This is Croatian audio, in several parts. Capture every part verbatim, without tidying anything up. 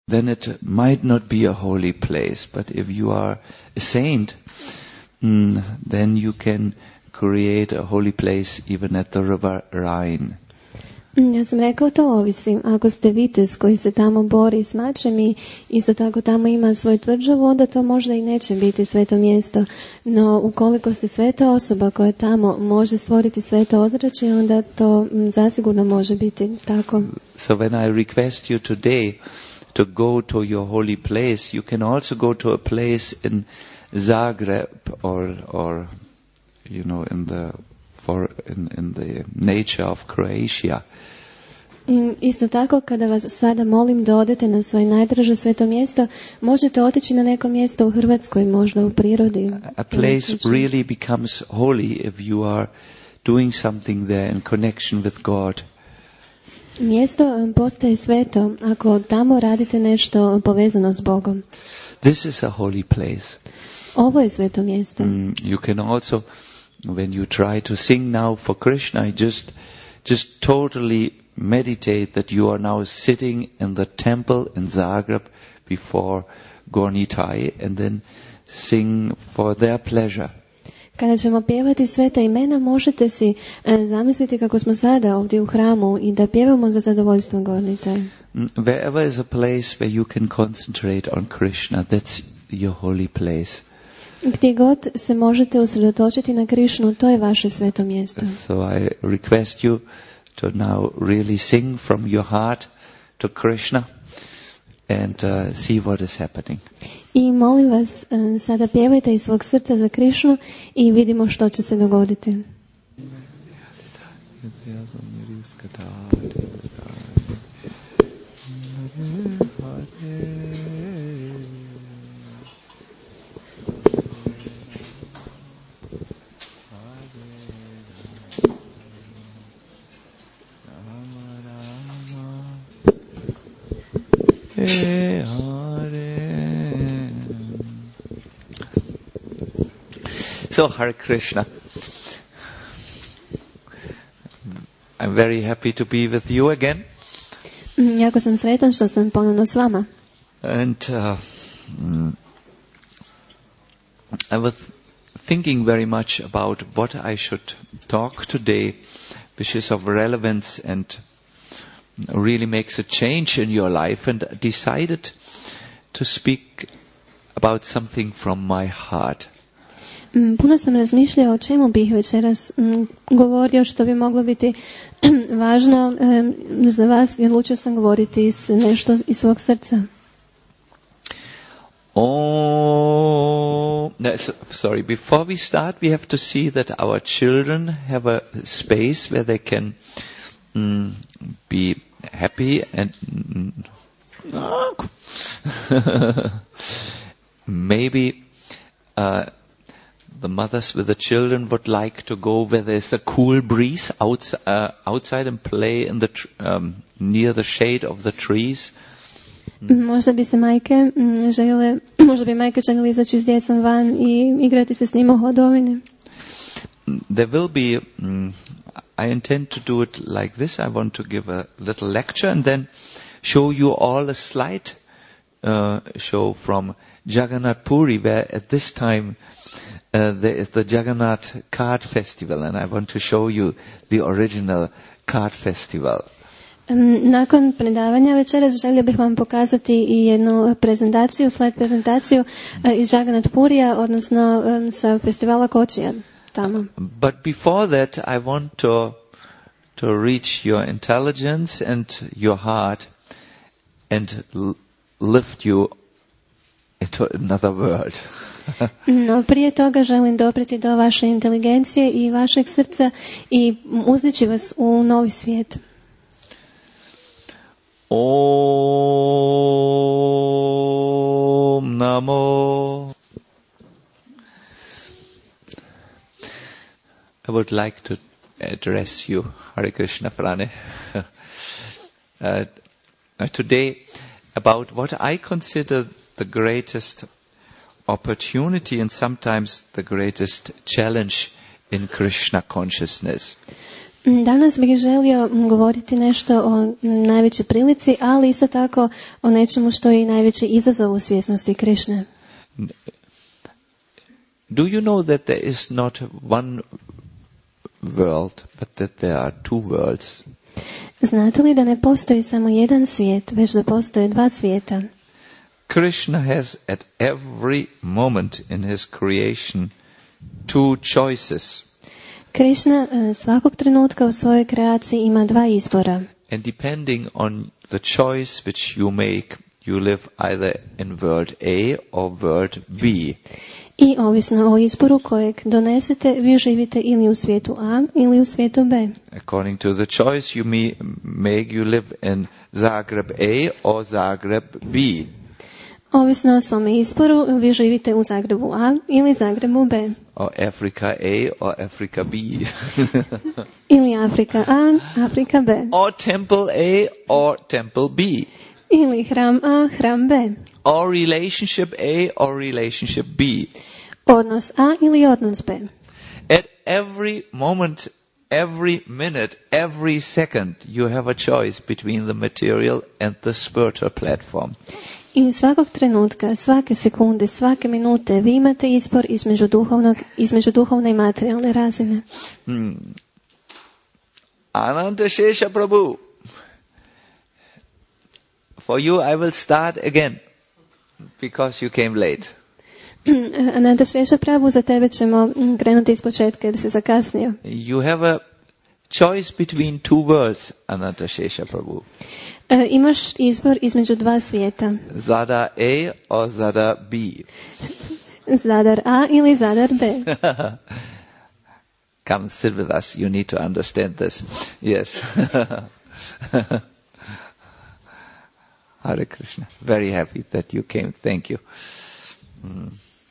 then it might not be a holy place. But if you are a saint, mm, then you can create a holy place even at the river Rhine. Ja sam rekao, to ovisi. Ako ste vitez koji se tamo bori s mačem i isto tako tamo ima svoju tvrđavu, onda to možda i neće biti sveto mjesto. No, ukoliko ste sveta osoba koja tamo može stvoriti sveto ozračje, onda to zasigurno može biti tako. So when I request you today to go to your holy place, you can also go to a place in Zagreb or, or you know, in the for in, in the nature of Croatia. I isto tako, kada vas sada molim da odete na svoje najdraže sveto mjesto, možete otići na neko mjesto u Hrvatskoj, možda u prirodi. A place really becomes holy if you are doing something there in connection with God. Mjesto postaje sveto ako tamo radite nešto povezano s Bogom. This is a holy place. Ovo je sveto mjesto. Mm, you can also, when you try to sing now for Krishna, just just totally meditate that you are now sitting in the temple in Zagreb before Gornitai and then sing for their pleasure. Kada ćemo pjevati sveta imena, možete si e, zamisliti kako smo sada ovdje u hramu i da pjevamo za zadovoljstvo Gornitaj. Wherever is a place where you can concentrate on Krishna, that's your holy place. Gdje god se možete usredotočiti na Krišnu, to je vaše sveto mjesto. So I request you to now really sing from your heart to Krishna and uh, see what is happening. I molim vas, uh, sada pjevajte iz svog srca za Krišnu i vidimo što će se dogoditi. So, Hare Krishna. I'm very happy to be with you again. Jako sam sretan što sam ponovno s vama. And uh, I was thinking very much about what I should talk today, which is of relevance and really makes a change in your life, and decided to speak about something from my heart. Puno sam razmišljao o čemu bih večeras govorio što bi moglo biti važno za vas i odlučio sam govoriti iz nešto iz svog srca. Oh, no, sorry, before we start we have to see that our children have a space where they can mm, be happy and mm, maybe uh, the mothers with the children would like to go where there's a cool breeze outside, uh, outside and play in the tr- um, near the shade of the trees. Možda bi se majke željele, možda bi majke željele izaći s djecom van i igrati se s njima u hladovini. There will be, um, I intend to do it like this. I want to give a little lecture and then show you all a slide uh, show from Jagannath Puri, where at this time Uh, there is the Jagannath Card Festival, and I want to show you the original card festival. Um, nakon predavanja večeras želio bih vam pokazati i jednu prezentaciju, slide prezentaciju uh, iz Jagannath Purija, odnosno um, sa festivala Kočija tamo. But before that, I want to to reach your intelligence and your heart and l- lift you into another world. No, prije toga želim doprijeti do vaše inteligencije i vašeg srca i uzdići vas u novi svijet. Om Namo. I would like to address you, Hare Krishna Prane, uh, today about what I consider the greatest opportunity and sometimes the greatest challenge in Krishna consciousness. Danas bih želio govoriti nešto o najvećoj prilici, ali isto tako o nečemu što je i najveći izazov u svjesnosti Krišne. Do you know that there is not one world, but that there are two worlds? Znate li da ne postoji samo jedan svijet, već da postoje dva svijeta? Krishna has at every moment in his creation two choices. Krišna svakog trenutka u svojoj kreaciji ima dva izbora. And depending on the choice which you make, you live either in world A or world B. I ovisno o izboru kojeg donesete, vi živite ili u svijetu A ili u svijetu B. According to the choice you may make, you live in Zagreb A or Zagreb B. Ovisno o svome izboru, vi živite u Zagrebu A ili Zagrebu B. Or Africa A or Africa B. Ili Afrika A, Afrika B. Or Temple A or Temple B. Ili hram A, hram B. Or relationship A or relationship B. Odnos A ili odnos B. At every moment, every minute, every second, you have a choice between the material and the spiritual platform. I svakog trenutka, svake sekunde, svake minute, vi imate izbor između duhovnog, između duhovne i materijalne razine. Hmm. Ananta Shesha Prabhu, for you I will start again, because you came late. Ananta Shesha Prabhu, za tebe ćemo krenuti iz početka jer si zakasnio. You have a choice between two worlds, Ananta Shesha Prabhu. E, imaš izbor između dva svijeta. Zada A or Zada B. Zadar A ili Zadar B. Come sit with us, you need to understand this. Yes. Hare Krishna. Very happy that you came. Thank you. Mm.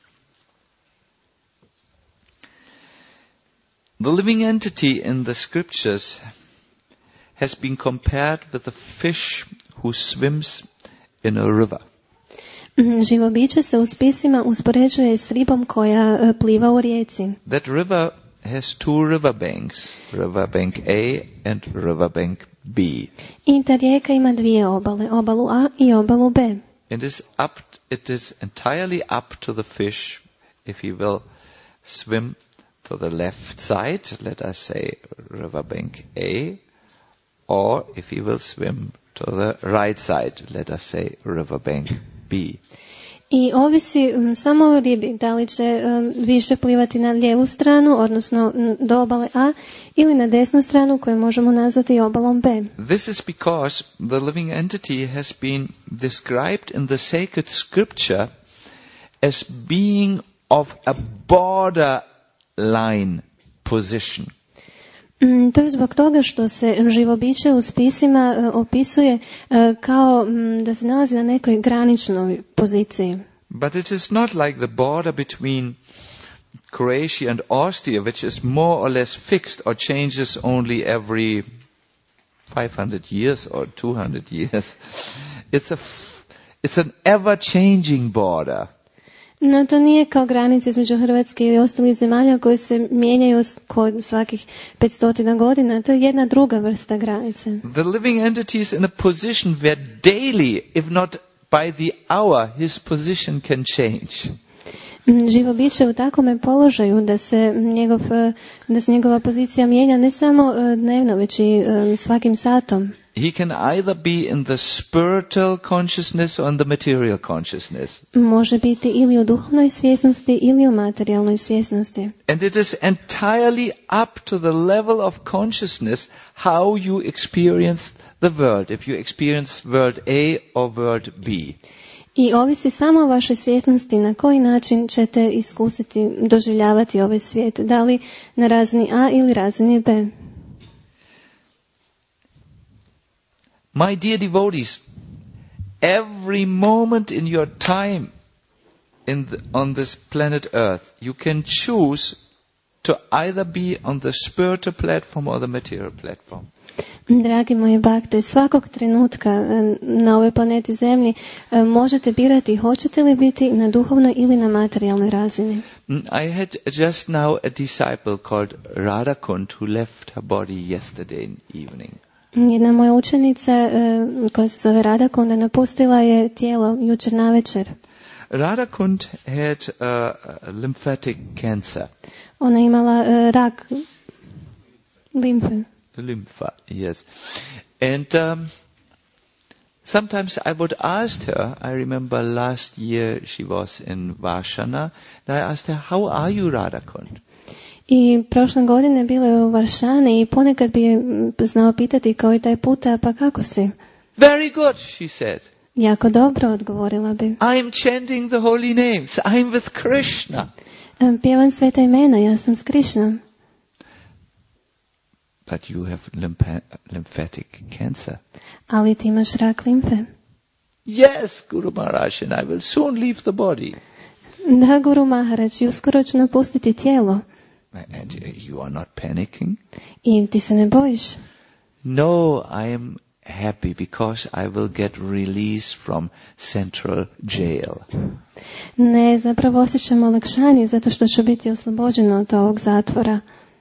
The living entity in the scriptures has been compared with a fish who swims in a river. Živo biće se u spisima uspoređuje s ribom koja pliva u rijeci. That river has two river banks, river bank A and river bank B. I ta rijeka ima dvije obale, obalu A i obalu B. It is up, it is entirely up to the fish if he will swim to the left side, let us say river bank A, or if he will swim to the right side, let us say river bank B. I ovisi um, samo o ribi, da li će um, više plivati na lijevu stranu, odnosno um, do obale A, ili na desnu stranu koju možemo nazvati obalom B. This is because the living entity has been described in the sacred scripture as being of a borderline position. Mm, to je zbog toga što se živo biće u spisima uh, opisuje uh, kao um, da se nalazi na nekoj graničnoj poziciji. But it is not like the border between Croatia and Austria, which is more or less fixed or changes only every five hundred years or two hundred years. It's a, it's an ever-changing border. No, to nije kao granice između Hrvatske ili ostalih zemalja koje se mijenjaju kod svakih petstotina godina. To je jedna druga vrsta granice. The living entity is in a position where daily, if not by the hour, his position can change. Živo biće u takvome položaju da se, njegov, da se njegova pozicija mijenja ne samo dnevno, već i svakim satom. He can either be in the spiritual consciousness or in the material consciousness. Može biti ili u duhovnoj svjesnosti ili u materijalnoj svjesnosti. And it is entirely up to the level of consciousness how you experience the world. If you experience world A or world B. I ovisi samo o vašoj svjesnosti na koji način ćete iskusiti, doživljavati ovaj svijet. Da li na razini A ili razini B. My dear devotees, every moment in your time in the, on this planet Earth, you can choose to either be on the spiritual platform or the material platform. Dragi moji bakte, svakog trenutka na ovoj planeti Zemlji možete birati hoćete li biti na duhovnoj ili na materijalnoj razini. I had just now a disciple called Radha Kund who left her body yesterday evening. Jedna moja učenica koja se zove Radha Kund napustila je tijelo jučer navečer. Radha Kund had a lymphatic cancer. Ona imala uh, rak limfe. Lympha, yes. And um, sometimes I would ask her, I remember last year she was in Varshana, and I asked her, how are you, Radha Kund? I prošle godine bila je u Varšani i ponekad bi je znao pitati kao i taj puta, pa kako si? Very good, she said. Jako dobro, odgovorila bi. I'm chanting the holy names. I'm with Krishna. Pjevam sveta imena, ja sam s Krišnom. But you have lymph- lymphatic cancer. Ali ti imaš rak limfe. Yes, Guru Maharaj, and I will soon leave the body. Da, Guru Maharaj, uskoro ću napustiti tijelo. And you are not panicking? I ti se ne bojiš? No, I am happy because I will get release from central jail. Ne, zapravo osjećam olakšanje zato što ću biti oslobođena od ovog zatvora.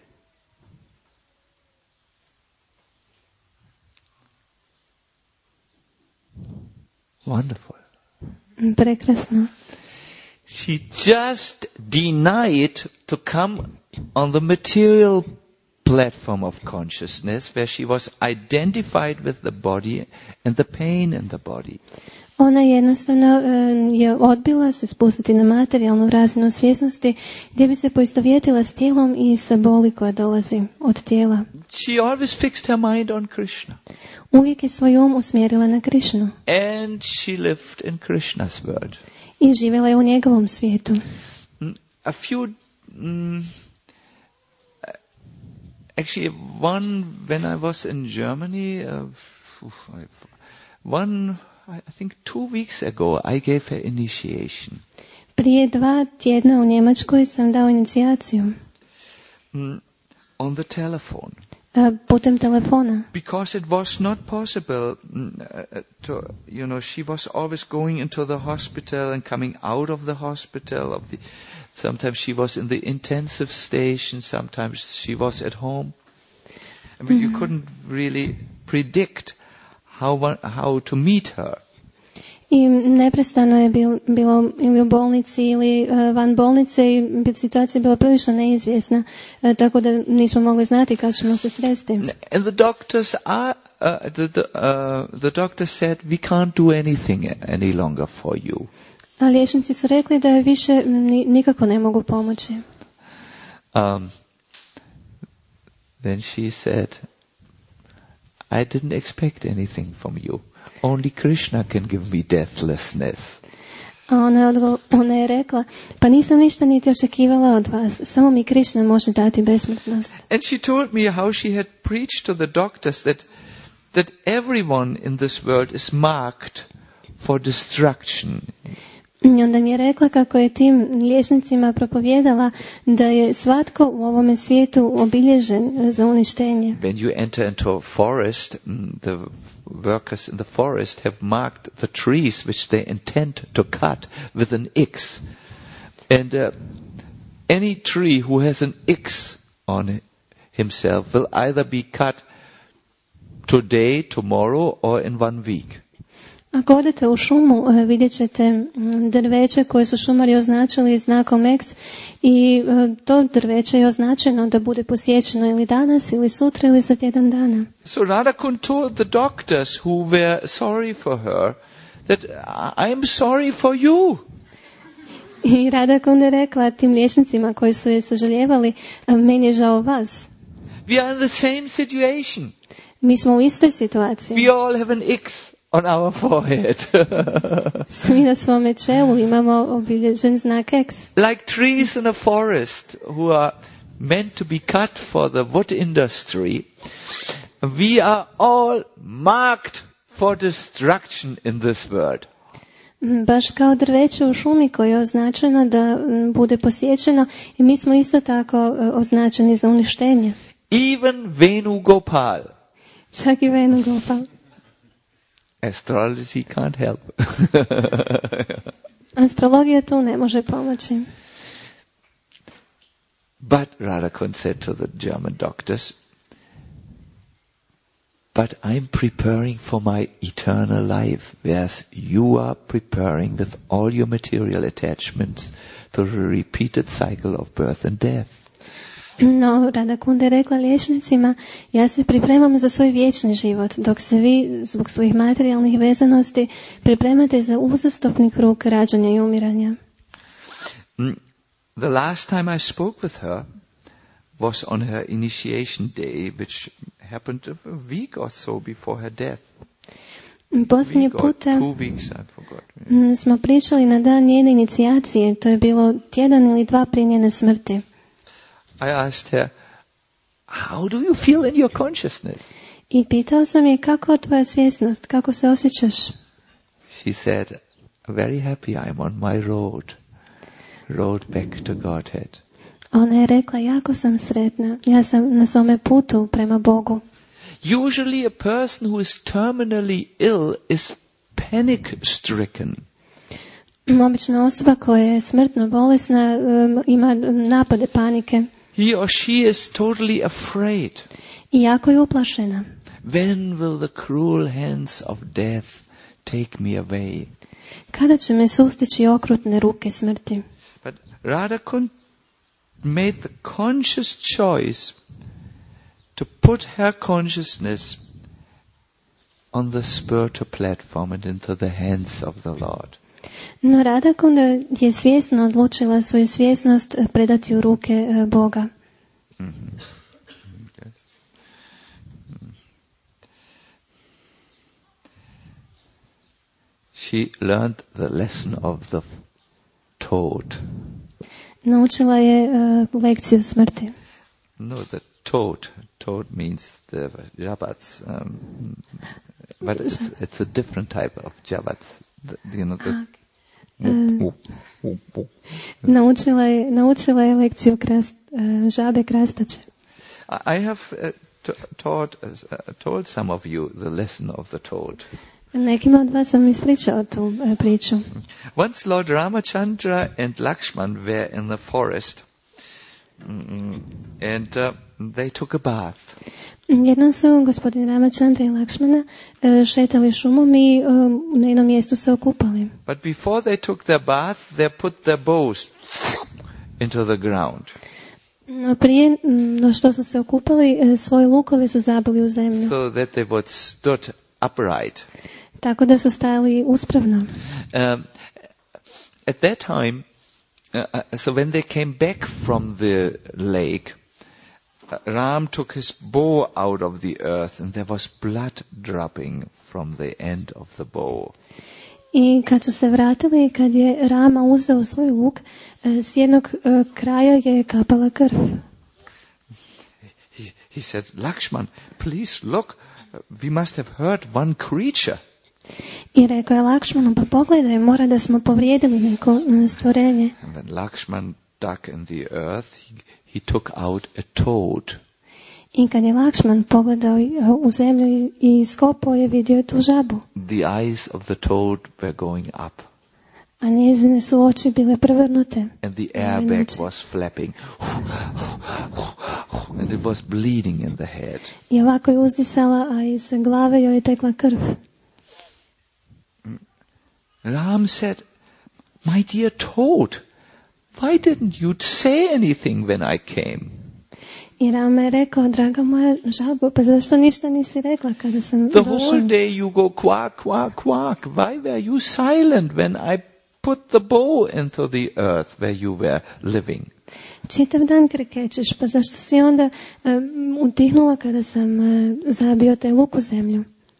Wonderful. Prekrasno. She just denied to come on the material platform of consciousness where she was identified with the body and the pain in the body. Ona jednostavno uh, je odbila se spustiti na materijalnu razinu svjesnosti gdje bi se poistovjetila s tijelom i sa boli koja dolazi od tijela. She always fixed her mind on Krishna. Uvijek je svoj um usmjerila na Krišnu. And she lived in Krishna's world. I živjela je u njegovom svijetu. A few, um, actually one, when I was in Germany, uh, one, I think two weeks ago, I gave her initiation. Prije dva tjedna u Njemačkoj sam dao inicijaciju. Mm, on the telephone. Uh, putem telefona. Because it was not possible mm, uh, to, you know, she was always going into the hospital and coming out of the hospital. Of the, sometimes she was in the intensive station, sometimes she was at home. I mean, mm. you couldn't really predict how one, how to meet her. I neprestano je bil, bilo ili u bolnici ili uh, van bolnice i situacija je bila prilično neizvjesna, uh, tako da nismo mogli znati kako ćemo se sresti. And the doctors are, uh, the, the, uh, the doctor said, we can't do anything any longer for you. A liječnici su rekli da više ni, nikako ne mogu pomoći. Um, then she said, I didn't expect anything from you. Only Krishna can give me deathlessness. A ona je, odgo- ona je rekla, pa nisam ništa niti očekivala od vas, samo mi Krishna može dati besmrtnost. And she told me how she had preached to the doctors that, that everyone in this world is marked for destruction. I onda mi je rekla kako je tim liječnicima propovijedala da je svatko u ovome svijetu obilježen za uništenje. When you enter into a forest, the workers in the forest have marked the trees which they intend to cut with an X. And uh, any tree who has an X on himself will either be cut today, tomorrow, or in one week. Ako odete u šumu, vidjet ćete drveće koje su šumari označili znakom X i to drveće je označeno da bude posjećeno ili danas, ili sutra, ili za tjedan dana. So Radha Kund told the doctors who were sorry for her that I am sorry for you. I Radha Kund je rekla tim liječnicima koji su je sažaljevali, meni je žao vas. We are in the same situation. Mi smo u istoj situaciji. We all have an X on our forehead. Svi na svome čelu imamo obilježen znak X. Like trees in a forest who are meant to be cut for the wood industry, we are all marked for destruction in this world. Baš kao drveće u šumi koje je označeno da bude posjećeno i mi smo isto tako označeni za uništenje. Even Venugopal. Čak i Venugopa. Astrology can't help. Astrologija tu ne može pomoći. But Radhakund said to the German doctors, but I'm preparing for my eternal life, whereas you are preparing with all your material attachments to the repeated cycle of birth and death. No, Radhakund je rekla liječnicima, ja se pripremam za svoj vječni život, dok se vi, zbog svojih materijalnih vezanosti, pripremate za uzastopni krug rađanja i umiranja. The last time I spoke with her was on her initiation day, which happened a week or so before her death. Posljednji puta two weeks, I forgot. smo pričali na dan njene inicijacije, to je bilo tjedan ili dva prije njene smrti. I asked her, how do you feel in your consciousness? I pitao sam je kako je tvoja svjesnost, kako se osjećaš? She said, very happy I'm on my road, road back to Godhead. Ona je rekla, jako sam sretna, ja sam na svome putu prema Bogu. Usually a person who is terminally ill is panic stricken. Obična osoba koja je smrtno bolesna um, ima napade panike. He or she is totally afraid. I jako je uplašena. When will the cruel hands of death take me away? Kada će me sustići okrutne ruke smrti? But Radhakund made the conscious choice to put her consciousness on the spiritual platform and into the hands of the Lord. No Radhakund je svjesno odlučila svoju svjesnost predati u ruke Boga. Mm-hmm. Yes. Mm. She learned the lesson of the toad. Naučila je uh, lekciju smrti. No, the toad. Toad means the jabats, um, but it's, it's a different type of jabats. The, you know, the, uh, uh, naučila je, naučila je lekciju krast, uh, žabe krastače. I have uh, t- taught, uh, told some of you the lesson of the toad. Nekima od vas sam ispričao tu uh, priču. Once Lord Ramachandra and Lakshman were in the forest, mm, and uh, they took a bath. Jednom su gospodin Ramachandra i Lakshmana uh, šetali šumom i um, na jednom mjestu se okupali. But before they took their bath, they put their bows into the ground. No prije no što su se okupali, uh, svoje lukove su zabili u zemlju. So that they would stood upright. Tako da su stajali uspravno. Um, at that time, uh, so when they came back from the lake, uh, Ram took his bow out of the earth and there was blood dropping from the end of the bow. I kad su se vratili, kad je Rama uzeo svoj luk, s jednog uh, kraja je kapala krv. He, he said, Lakshman, please look, we must have hurt one creature. I rekao je Lakshmanu, pa pogledaj, mora da smo povrijedili neko stvorenje. And when Lakshman dug in the earth, he, he took out a toad. I kad je Lakshman pogledao u zemlju i iskopao je, vidio tu žabu. The eyes of the toad were going up. A njezine su oči bile prevrnute. And the airbag was flapping. And it was bleeding in the head. I ovako je uzdisala, a iz glave joj je tekla krv. Ram said, my dear toad, why didn't you say anything when I came? I Rama je rekao, draga moja žabo, pa zašto ništa nisi rekla kada sam The došla? whole day you go quack, quack, quack. Why were you silent when I put the bow into the earth where you were living? Čitav dan krekećeš, pa zašto si onda um, utihnula kada sam uh, zabio taj luk u zemlju?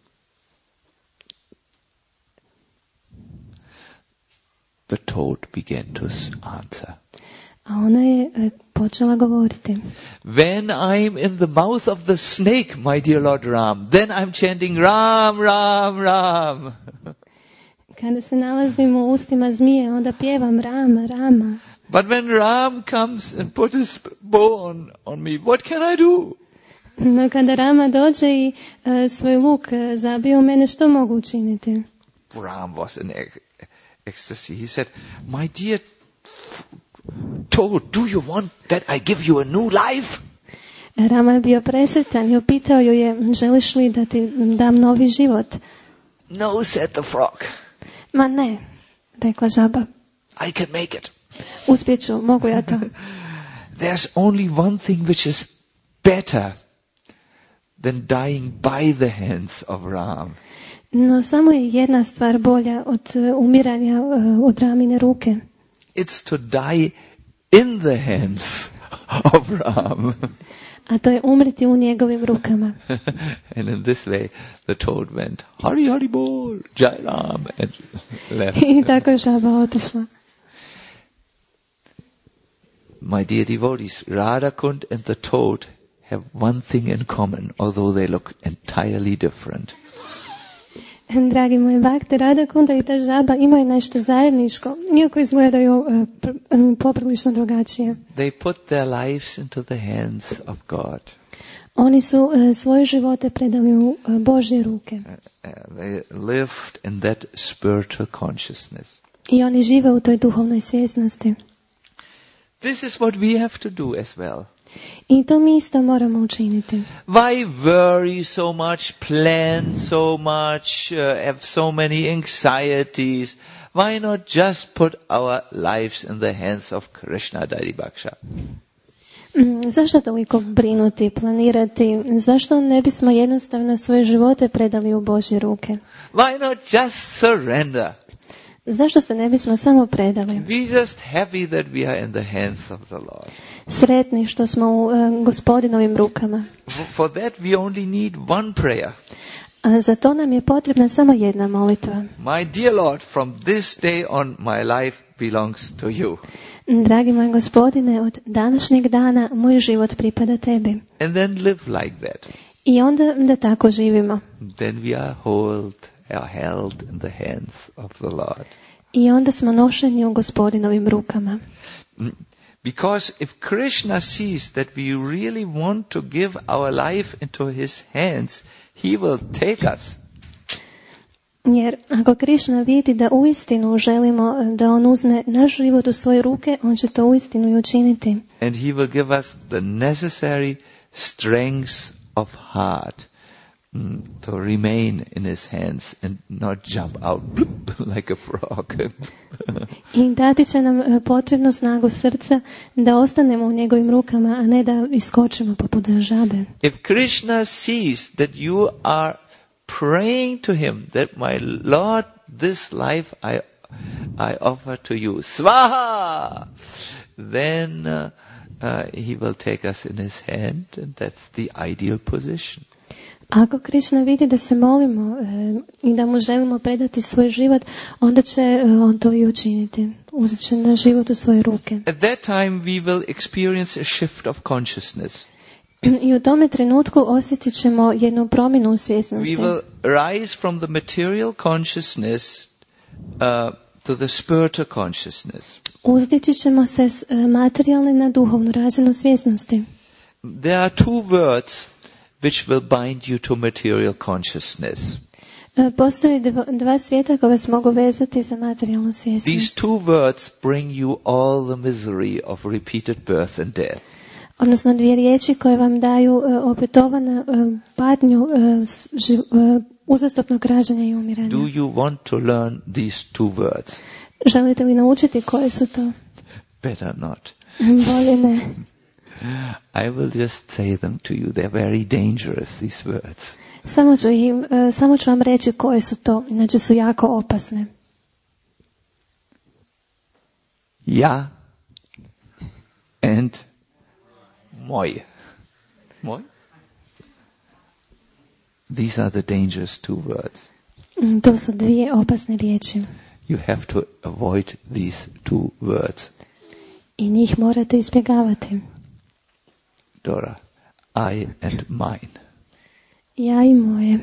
The toad began to answer. A ona je uh, počela govoriti. When I'm in the mouth of the snake, my dear Lord Ram, then I'm chanting Ram, Ram, Ram. Kada se nalazim u ustima zmije, onda pjevam Rama, Rama. But when Ram comes and puts his bow on, on me, what can I do? No kada Rama dođe i uh, svoj luk uh, zabije u mene, što mogu učiniti? Ram was in ec- ecstasy. He said, my dear toad, do you want that I give you a new life? Rama je bio presretan i upitao ju je, želiš li da ti dam novi život? No, said the frog. Ma ne, rekla žaba. I can make it. Uspjeću, mogu ja to. There's only one thing which is better than dying by the hands of Ram. No samo je jedna stvar bolja od uh, umiranja uh, od Ramine ruke. It's to die in the hands of Ram. A to je umreti u njegovim rukama. And in this way the toad went, Hari Hari Bol, Jai Ram, and left. I tako je žaba otišla. My dear devotees, Radhakund and the toad have one thing in common, although they look entirely different. Dragi moji bakte, Radhakunda i ta žaba imaju nešto zajedničko, iako izgledaju uh, pr- poprilično drugačije. They put their lives into the hands of God. Oni su uh, svoje živote predali u uh, Božje ruke. Uh, they lived in that spiritual consciousness. I oni žive u toj duhovnoj svjesnosti. This is what we have to do as well. I to mi isto moramo učiniti. Why worry so much, plan so much, uh, have so many anxieties? Why not just put our lives in the hands of Krishna Daidibaksha? Mm, zašto toliko brinuti, planirati? Zašto ne bismo jednostavno svoje živote predali u Božje ruke? Why not just surrender? Zašto se ne bismo samo predali? We just happy that we are in the hands of the Lord. Sretni što smo u uh, Gospodinovim rukama. For that we only need one prayer. A za to nam je potrebna samo jedna molitva. My dear Lord, from this day on my life belongs to you. Dragi moj Gospodine, od današnjeg dana moj život pripada tebi. And then live like that. I onda da tako živimo. Then we are hold, are held in the hands of the Lord. I onda smo nošeni u Gospodinovim rukama. Because if Krishna sees that we really want to give our life into his hands, he will take us. Jer ako Krišna vidi da uistinu želimo da on uzme naš život u svoje ruke, on će to uistinu i učiniti. And he will give us the necessary strength of heart mm, to remain in his hands and not jump out like a frog. I dati će nam potrebnu snagu srca da ostanemo u njegovim rukama, a ne da iskočimo poput žabe. If Krishna sees that you are praying to him that my Lord, this life I I offer to you, Swaha, then uh, uh, he will take us in his hand, and that's the ideal position. Ako Krišna vidi da se molimo e, i da mu želimo predati svoj život, onda će e, on to i učiniti. Uzet će naš život u svoje ruke. At that time we will experience a shift of consciousness. I u tome trenutku osjetit ćemo jednu promjenu u svjesnosti. We will rise from the material consciousness uh, to the spiritual consciousness. Uzdići ćemo se s e, materijalne na duhovnu razinu svjesnosti. There are two words which will bind you to material consciousness. E, postoji dva, dva svijeta koja vas mogu vezati za materijalnu svjesnost. These two words bring you all the misery of repeated birth and death. Odnosno dvije riječi koje vam daju e, opetovanu e, patnju e, živ, e, uzastopnog rađanja i umiranja. Do you want to learn these two words? Želite li naučiti koje su to? Better not. Bolje ne. I will just say them to you. They're very dangerous, these words. Samo ću, im, uh, samo ću vam reći koje su to, inače su jako opasne. Ja and moj. Moj? These are the dangerous two words. Mm, to su dvije opasne riječi. You have to avoid these two words. I njih morate izbjegavati. Dora, I and mine. Ja i moje.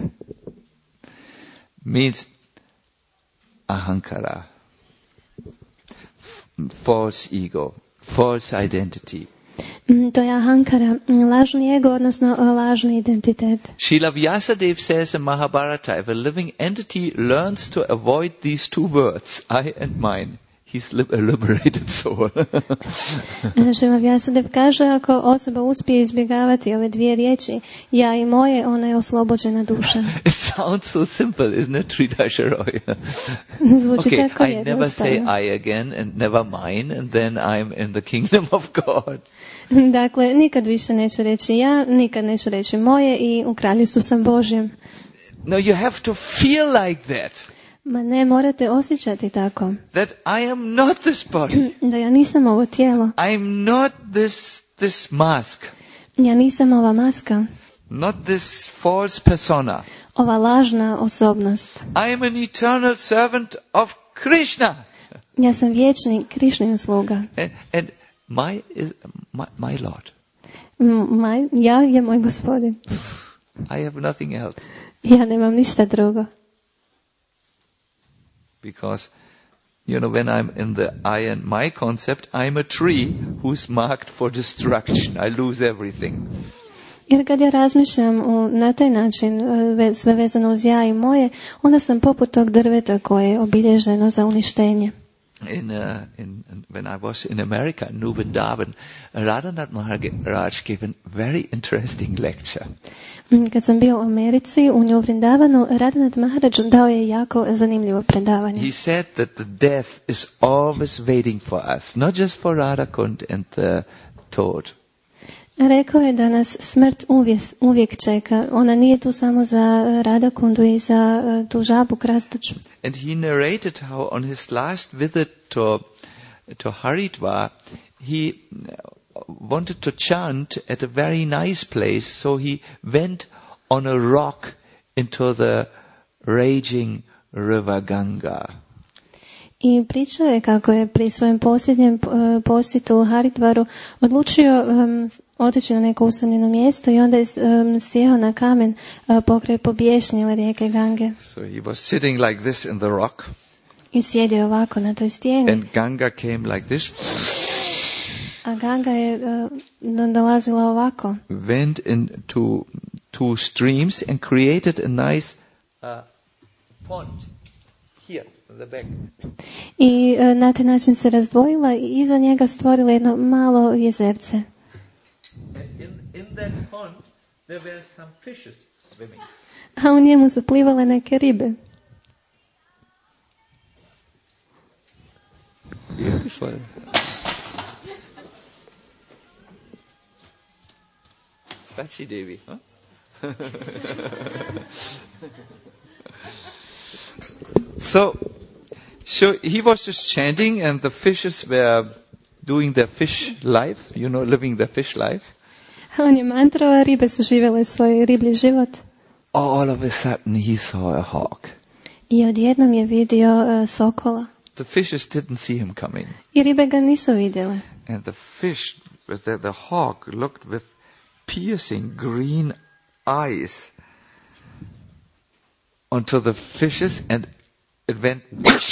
Means ahankara, false ego, false identity. To je ahankara, lažni ego, odnosno lažni identitet. Srila Vyasadeva says in Mahabharata, if a living entity learns to avoid these two words, I and mine, he's a liberated soul. Srila Vyasadeva kaže, ako osoba uspije izbjegavati ove dvije riječi, ja i moje, ona je oslobođena duša. It sounds so simple, isn't it, Sridhar Roy? Zvuči Okay, tako I never say jednostavno. I again and never mine, and then I'm in the kingdom of God. Dakle, nikad više neću reći ja, nikad neću reći moje i u kraljestvu sam Božjem. No, you have to feel like that. Ma ne, morate osjećati tako. That I am not this body. Da ja nisam ovo tijelo. I'm not this, this mask. Ja nisam ova maska. Not this false persona. Ova lažna osobnost. I am an eternal servant of Krishna. Ja sam vječni Krišnin sluga. And, and my is my, my Lord. M- maj, ja je moj gospodin. I have nothing else. Ja nemam ništa drugo. Because, you know, when I'm in the I and my concept, I'm a tree who's marked for destruction. I lose everything. Jer kad ja razmišljam u, na taj način, ve, sve vezano uz ja i moje, onda sam poput tog drveta koje je obilježeno za uništenje. In, uh, in, in when I was in America, New Vrindavan, Radhanath Maharaj gave a very interesting lecture. Kad sam bio u Americi, u New Vrindavanu, Radhanath Maharaj dao je jako zanimljivo predavanje. He said that the death is always waiting for us, not just for Radhakund and the toad. Rekao je da nas smrt uvijek, uvijek čeka. Ona nije tu samo za Radhakundu i za uh, tu žabu krastaču. And he narrated how on his last visit to, to Haridwar, he wanted to chant at a very nice place, so he went on a rock into the raging river Ganga. I pričao je kako je pri svojem posljednjem uh, posjetu u Haridvaru odlučio um, otići na neko usamljeno mjesto i onda je um, sjeo na kamen uh, pokraj pobješnjele rijeke Gange. So he was sitting like this in the rock. I sjedio ovako na toj stijeni. And Ganga came like this. A Ganga je uh, dolazila ovako. Went into two streams and created a nice uh, pond here in the back. I uh, na taj način se razdvojila i iza njega stvorila jedno malo jezerce. And in, in that pond there were some fishes swimming. A u njemu su plivale neke ribe. Beautiful. Sachi Devi, huh? So, so he was just chanting and the fishes were doing their fish life, you know, living their fish life. On je mantrao, a ribe su živjele svoj riblji život. All of a sudden he saw a hawk. I odjednom je vidio uh, sokola. The fishes didn't see him coming. I ribe ga nisu vidjele. And the fish, the, the hawk looked with piercing green eyes onto the fishes and it went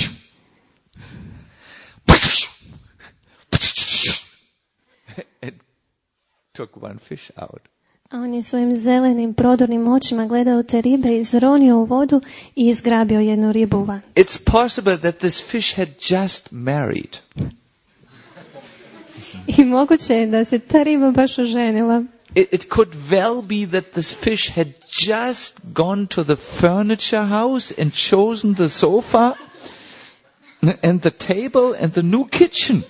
and took one fish out. A on je svojim zelenim prodornim očima gledao te ribe, izronio u vodu i izgrabio jednu ribu van. It's possible that this fish had just married. I moguće je da se ta riba baš oženila. It, it could well be that this fish had just gone to the furniture house and chosen the sofa and the table and the new kitchen.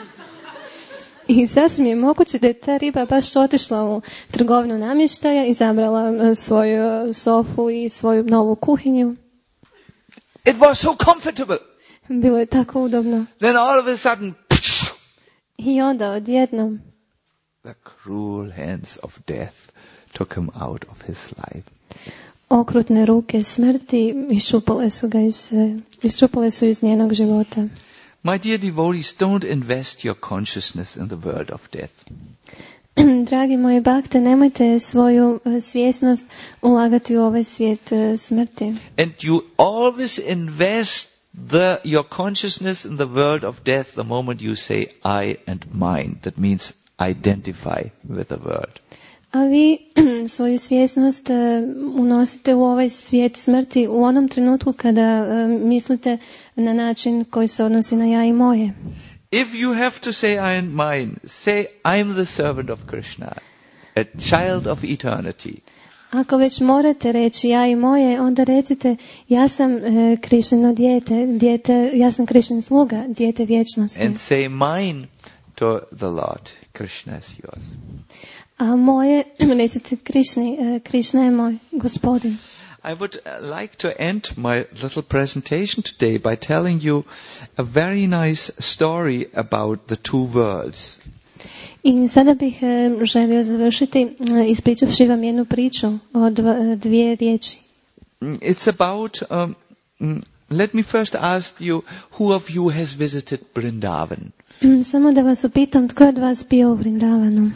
I sasvim je moguće da je ta riba baš otišla u trgovinu namještaja, izabrala svoju sofu i svoju novu kuhinju. It was so comfortable. Bilo je tako udobno. Then all of a sudden, I onda odjednom the cruel hands of death took him out of his life. okrutne ruke smrti iščupale su ga iz, iščupale su iz njenog života. My dear devotees, don't invest your consciousness in the world of death. Dragi moji bakte, nemojte svoju svjesnost ulagati u ovaj svijet smrti. And you always invest the, your consciousness in the world of death the moment you say I and mine. That means identify with the world. A vi svoju svjesnost unosite u ovaj svijet smrti u onom trenutku kada mislite na način koji se odnosi na ja i moje. If you have to say I and mine, say I'm the servant of Krishna, a child of eternity. Ako već morate reći ja i moje, onda recite ja sam e, Krišnino dijete, dijete, ja sam Krišnin sluga, dijete vječnosti. And say mine to the Lord. Krishna is yours. A moje, recite Krišni, e, Krišna je moj gospodin. I would like to end my little presentation today by telling you a very nice story about the two worlds. I sada bih e, želio završiti e, ispričavši vam jednu priču o dva, dvije riječi. It's about, um, let me first ask you, who of you has visited Vrindavan? Samo da vas upitam, tko je od vas bio u Vrindavanu?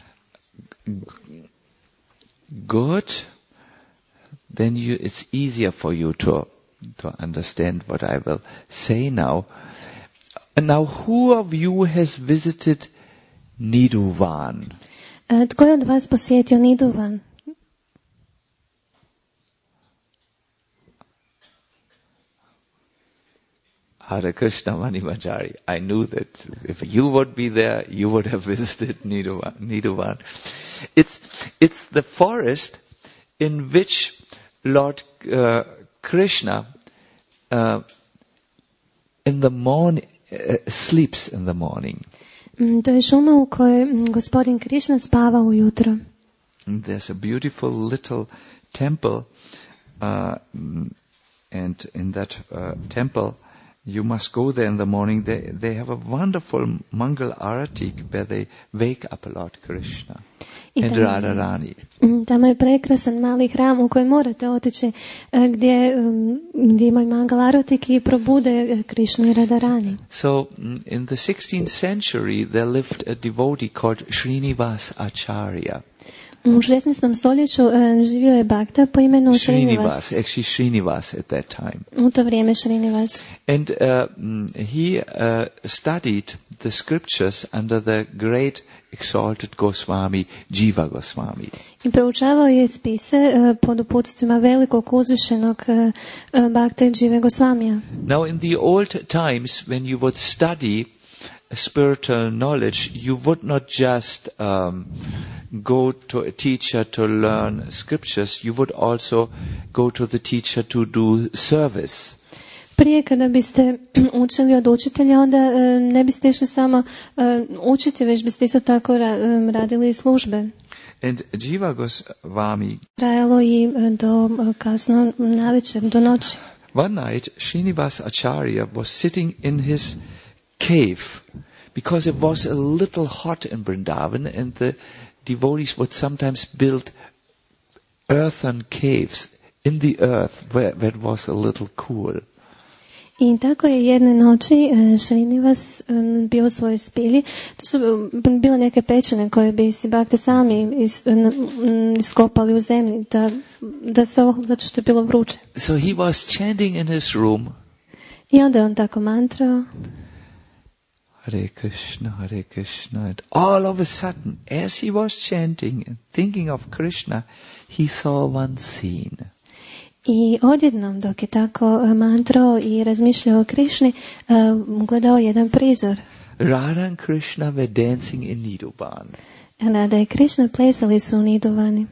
Good. Then you, it's easier for you to, to understand what I will say now. And now, who of you has visited Niduvan? E, tko je od vas posjetio Niduvan? Hare Krishna Manimajari. I knew that if you would be there, you would have visited Niduvan. Niduvan. It's, it's the forest in which Lord uh, Krishna uh, in the morning uh, sleeps in the morning. To je šuma u kojoj gospodin Krišna spava ujutro. There's a beautiful little temple, uh, and in that uh, temple you must go there in the morning. They they have a wonderful Mangal Arati where they wake up Lord Krishna and Radharani. Tamo je prekrasan mali hram u koji morate otići gdje, gdje imaju Mangal Aratik i probude Krishnu i Radharani. So in the sixteenth century there lived a devotee called Srinivas Acharya. U šesnaestom stoljeću živio je Bhakta po imenu Srinivas. Actually Srinivas at that time. U to vrijeme Srinivas. And uh, he uh, studied the scriptures under the great exalted Goswami, Jiva Goswami. I proučavao je spise uh, pod uputstvima velikog uzvišenog uh, Bhakte Jive Goswamija. Now in the old times when you would study spiritual knowledge, you would not just um, go to a teacher to learn scriptures, you would also go to the teacher to do service. Prije kada biste učili od učitelja, onda uh, ne biste išli samo uh, učiti, već biste isto tako ra- radili službe. And Jiva Goswami, trajalo i uh, do uh, kasno navečer, do noći. One night, Srinivas Acharya was sitting in his cave because it was a little hot in Vrindavan, and the devotees would sometimes build earthen caves in the earth where, where it was a little cool. I tako je jedne noći Srinivas bio u svojoj spilji. To su bile neke pećine koje bi si Bhakte sami is, iskopali u zemlji da, da se, zato što je bilo vruće. So he was chanting in his room. I onda je on tako mantrao. Hare Krishna, Hare Krishna. And all of a sudden, as he was chanting and thinking of Krishna, he saw one scene. I odjednom, dok je tako mantrao i razmišljao o Krišni, uh, gledao jedan prizor. Radha and Krishna were dancing in Niduban. Radha i Krišna plesali su u Niduvani.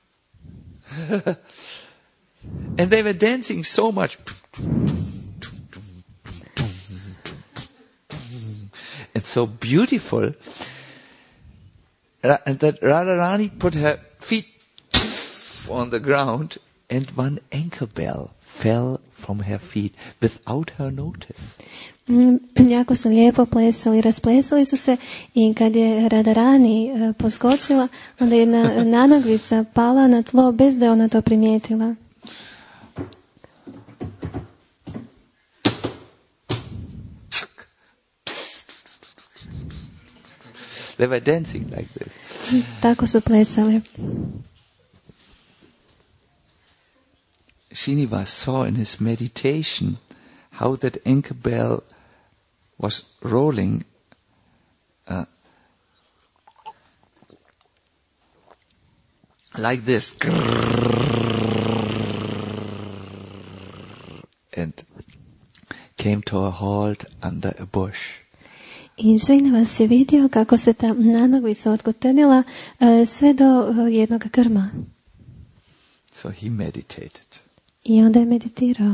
And they were dancing so much. And so beautiful. And that Radharani put her feet on the ground, and one anchor bell fell from her feet without her notice. Jako su lijepo plesali, rasplesali su se, i kad je Radharani uh, poskočila, onda je jedna nanoglica pala na tlo bez da je ona to primijetila. They were dancing like this. Tako su plesali. Srinivas saw in his meditation how that anchor bell was rolling uh, like this. And came to a halt under a bush. I Srinivas je vidio kako se ta nanogvica otkotrnila uh, sve do uh, jednog grma. So he meditated. I onda je meditirao.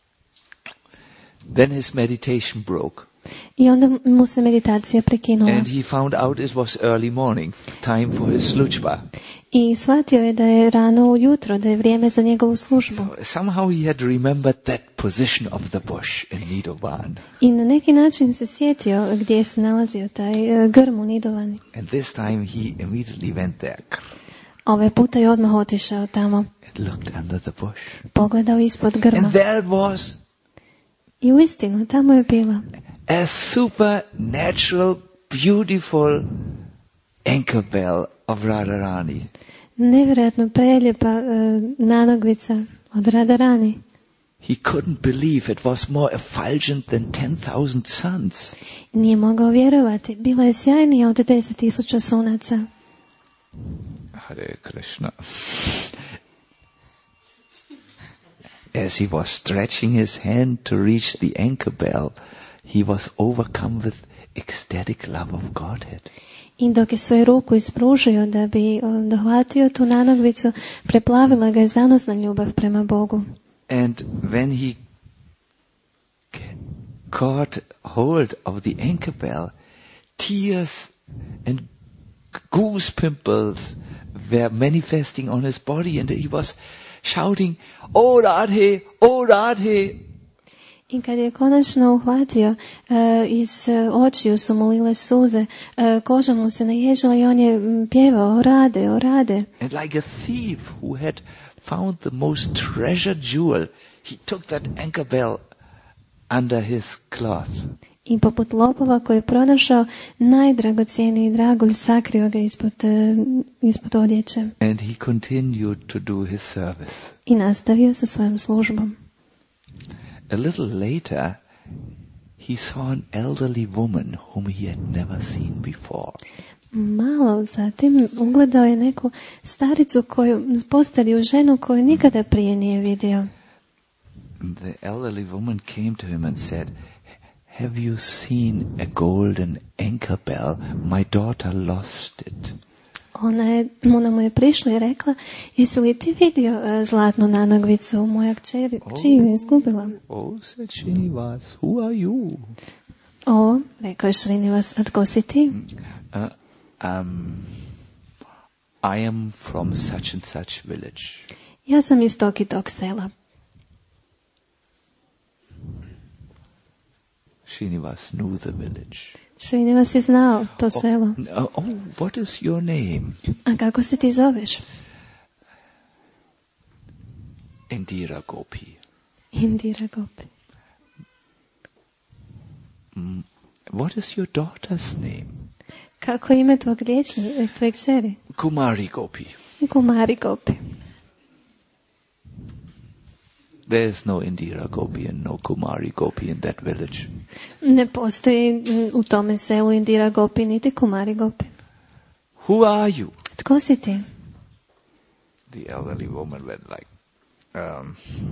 Then his meditation broke. I onda mu se meditacija prekinula. And he found out it was early morning, time for his služba. I shvatio je da je rano ujutro, da je vrijeme za njegovu službu. So somehow he had remembered that position of the bush in Nidovan. I na neki način se sjetio gdje se nalazio taj uh, grm u Nidovani. And this time he immediately went there. Ove puta je odmah otišao tamo. And looked under the bush. Pogledao ispod grma. And there it was. I uistinu, tamo je bila. A supernatural, beautiful ankle bell of Radharani. Nevjerojatno preljepa uh, nanogvica od Radharani. He couldn't believe it was more effulgent than ten thousand suns. Nije mogao vjerovati. Bila je sjajnija od deset tisuća sunaca. Hare Krishna. As he was stretching his hand to reach the ankle bell, he was overcome with ecstatic love of Godhead. I dok je svoju ruku ispružio da bi dohvatio tu nanogvicu, preplavila ga je zanosna ljubav prema Bogu. And when he caught hold of the ankle bell, tears and goose pimples were manifesting on his body, and he was shouting, "Oh Radhe, oh Radhe!" I kad je konačno uhvatio, uh, iz uh, očiju su mu lile suze, uh, koža mu se naježila i on je um, pjevao, o Rade, o Rade. And like a thief who had found the most treasured jewel, he took that ankle bell under his cloth. I poput lopova koji je pronašao najdragocijeniji dragulj, sakrio ga ispod, uh, ispod odjeće. And he continued to do his service. I nastavio sa svojom službom. A little later, he saw an elderly woman whom he had never seen before. Malo zatim ugledao je neku staricu koju, postariju ženu koju nikada prije nije vidio. The elderly woman came to him and said, "Have you seen a golden ankle bell? My daughter lost it." Ona je, ona mu je prišla i rekla, jesi li ti vidio uh, zlatnu nanogvicu? Moja kćer, kći ju je izgubila. Oh, said Srinivas, who are you? O, rekao je Srinivas, a tko si ti? Uh, um, I am from such and such village. Ja sam iz tog i tog sela. Srinivas knew the village. Srinivas je znao to selo. Oh, uh, oh, what is your name? A kako se ti zoveš? Indira Gopi. Indira Gopi. Mm, what is your daughter's name? Kako je ime tvog dječni, tvojeg kćeri? Kumari Gopi. Kumari Gopi. There is no Indira Gopi and no Kumari Gopi in that village. Ne postoji u tome selu Indira Gopi niti Kumari Gopi. Who are you? Tko si ti? The elderly woman went like, um,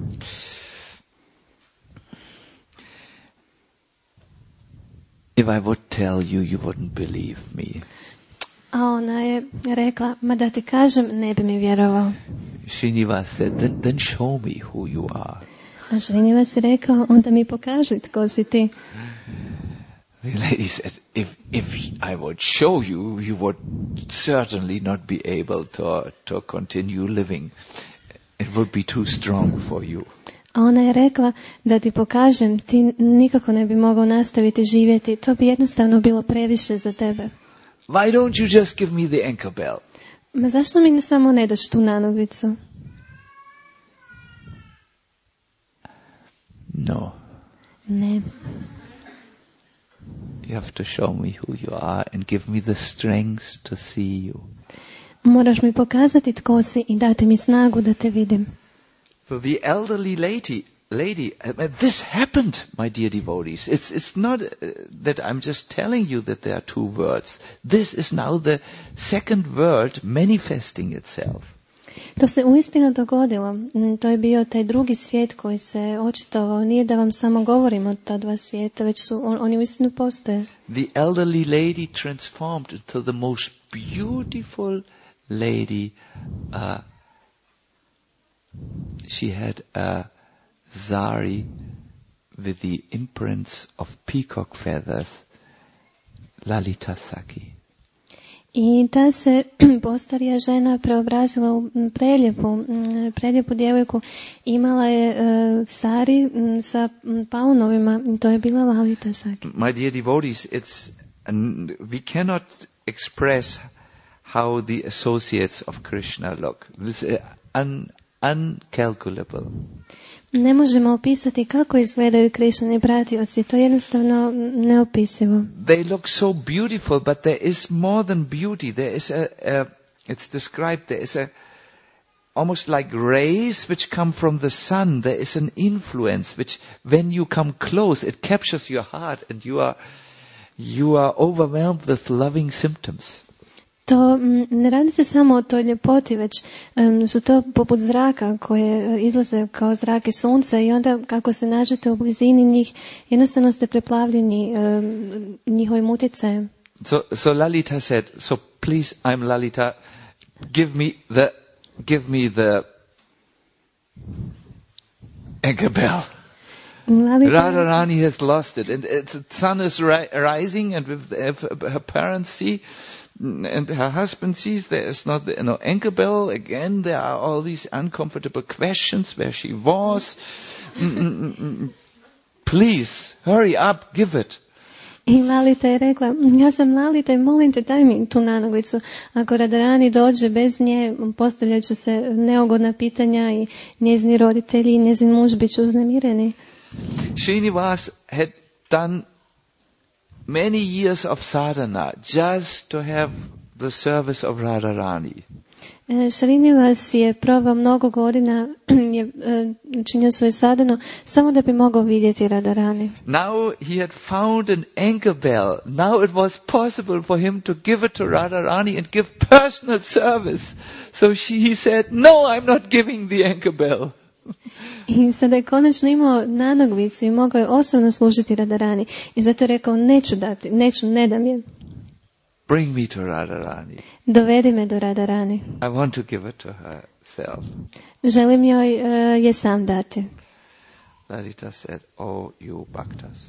if I would tell you, you wouldn't believe me. A ona je rekla, ma da ti kažem, ne bi mi vjerovao. Srinivas said, then, then show me who you are. A Srinivas je rekao, onda mi pokaži tko si ti. The lady said, if, if I would show you, you would certainly not be able to, to continue living. It would be too strong for you. A ona je rekla, da ti pokažem, ti nikako ne bi mogao nastaviti živjeti. To bi jednostavno bilo previše za tebe. Why don't you just give me the ankle bell? Ma zašto mi ne samo ne daš tu nanogvicu? No. Ne. You have to show me who you are and give me the strength to see you. Moraš mi pokazati tko si i dati mi snagu da te vidim. So the elderly lady, lady, uh, this happened, my dear devotees. It's it's not uh, that I'm just telling you that there are two worlds. This is now the second world manifesting itself. To se uistinu dogodilo. To je bio taj drugi svijet koji se očitovao. Nije da vam samo govorimo o ta dva svijeta, već su, on, oni uistinu postoje. The elderly lady transformed into the most beautiful lady. Uh, she had a zari with the imprints of peacock feathers, Lalita Saki. I ta se postarija žena preobrazila u preljepu, preljepu djevojku. Imala je uh, sari m, sa paunovima, to je bila Lalita Saki. My dear devotees, it's an, we cannot express how the associates of Krishna look. This is un, uncalculable. Ne možemo opisati kako izgledaju Krišnini pratioci, to je jednostavno neopisivo. They look so beautiful, but there is more than beauty. There is a, a it's described, there is a almost like rays which come from the sun. There is an influence which, when you come close, it captures your heart and you are you are overwhelmed with loving symptoms. To ne radi se samo o toj ljepoti, već um, su to poput zraka koje izlaze kao zrake sunca i onda kako se nađete u blizini njih, jednostavno ste preplavljeni um, njihovim utjecajem. So, so Lalita said, so please, I'm Lalita, give me the, give me the anchor bell. Radharani has lost it, and the sun is ri- rising, and with the, if her parents see, and her husband sees there is not the, no anchor bell. Again, there are all these uncomfortable questions where she was. Mm-mm-mm. Please, hurry up, give it. I Lalita je rekla, ja sam Lalita i molim te, daj mi tu nanogicu. Ako Radharani dođe bez nje, postavljat će se neugodna pitanja i njezini roditelji i njezin muž bit će uznemireni. Srinivas had done many years of sadhana just to have the service of Radharani. Srinivas je provao mnogo godina, je činio svoju sadhanu samo da bi mogao vidjeti Radharani. Now he had found an anchor bell. Now it was possible for him to give it to Radharani and give personal service. So she, he said, no, I'm not giving the anchor bell. I sada je konačno imao nanogvicu i mogao je osobno služiti Radharani. I zato je rekao, neću dati, neću, ne dam je. Bring me to Radharani. Dovedi me do Radharani. I want to give it to herself. Želim joj uh, je sam dati. Lalita said, oh, you bhaktas.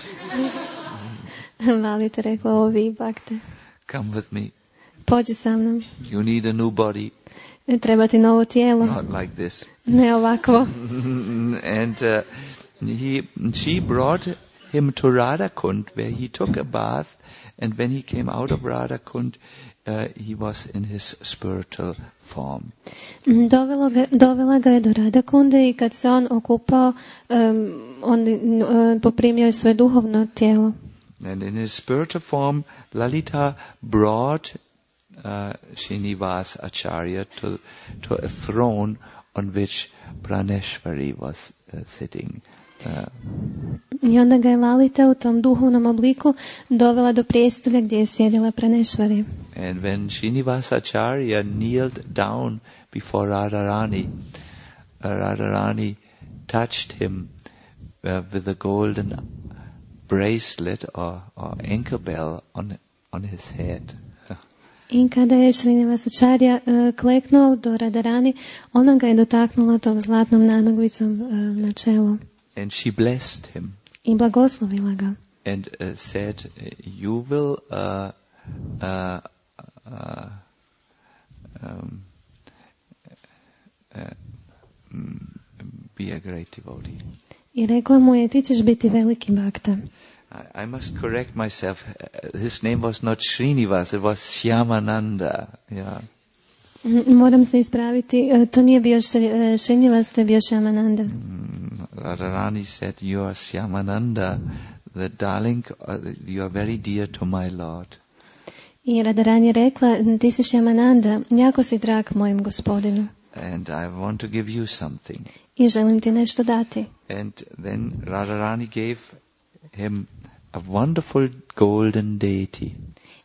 Lalita rekla, o vi bhakte. Come with me. Pođi sa mnom. You need a new body. Treba ti novo tijelo. Not like this. Ne ovako. And uh, he, she brought him to Radhakund, where he took a bath, and when he came out of Radhakund, uh, he was in his spiritual form. Dovela ga, dovela ga je do Radhakunde i kad se on okupao, um, on uh, poprimio je svoje duhovno tijelo. And in his spiritual form, Lalita brought Uh, Srinivas Acharya to to a throne on which Praneshwari was uh, sitting. Uh, I onda ga je Lalita u tom duhovnom obliku dovela do prijestolja gdje je sjedila Praneshwari. And when Srinivas Acharya kneeled down before Radharani, uh, Radharani touched him uh, with a golden bracelet or, or anchor bell on on his head. I kada je Srinivasacharya uh, kleknuo do Radharani, ona ga je dotaknula tom zlatnom nanogvicom uh, na čelo. And she blessed him. I blagoslovila ga. And uh, said, you will uh, uh, uh, um, uh, be a great devotee. I rekla mu je, ti ćeš biti veliki bhakta. I must correct myself. His name was not Srinivas, it was Shyamananda. Yeah. Moram se ispraviti. To nije bio Srinivas, to je bio Shyamananda. Mm, Radharani said, you are Shyamananda, the darling, you are very dear to my Lord. I Radharani je rekla, ti si Shyamananda, jako si drag mojem gospodinu. And I want to give you something. I želim ti nešto dati. And then Radharani gave him a wonderful golden deity.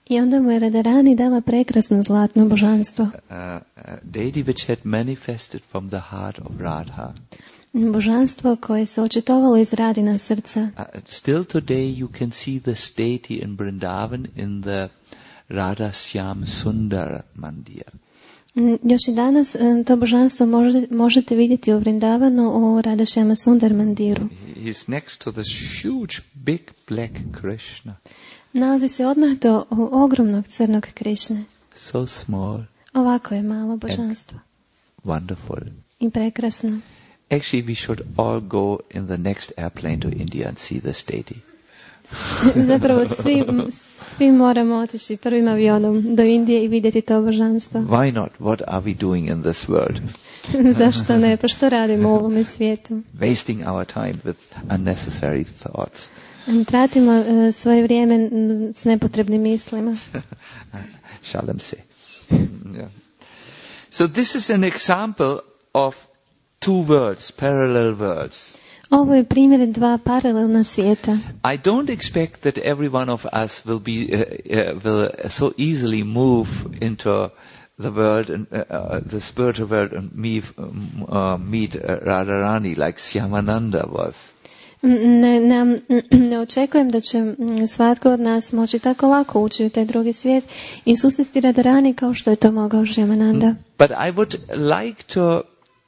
I onda mu je Radharani dala prekrasno zlatno božanstvo. Uh, uh, deity which had manifested from the heart of Radha. Božanstvo koje se očitovalo iz Radina srca. Uh, still today you can see this deity in Vrindavan in the Radha Shyam Sundar Mandir. Još i danas to božanstvo možete, možete vidjeti u Vrindavanu u Radha Shyama Sundar Mandiru. He's next to this huge big black Krishna. Nalazi se odmah do ogromnog crnog Krišne. So small. Ovako je malo božanstvo. Wonderful. I prekrasno. Actually, we should all go in the next airplane to India and see this deity. Zapravo svi, svi moramo otići prvim avionom do Indije i vidjeti to božanstvo. Why not? What are we doing in this world? Zašto ne? Pa što radimo u ovome svijetu? Wasting our time with unnecessary thoughts. Tratimo uh, svoje vrijeme s nepotrebnim mislima. Šalim se. Yeah. So this is an example of two worlds, parallel worlds. Ovo je primjer dva paralelna svijeta. I don't expect that every one of us will be uh, uh, will so easily move into the world and uh, uh, the spiritual world and meet, uh, meet uh, Radharani like Shyamananda was. Ne, ne, ne očekujem da će svatko od nas moći tako lako ući u taj drugi svijet i susresti Radharani kao što je to mogao Shyamananda. But I would like to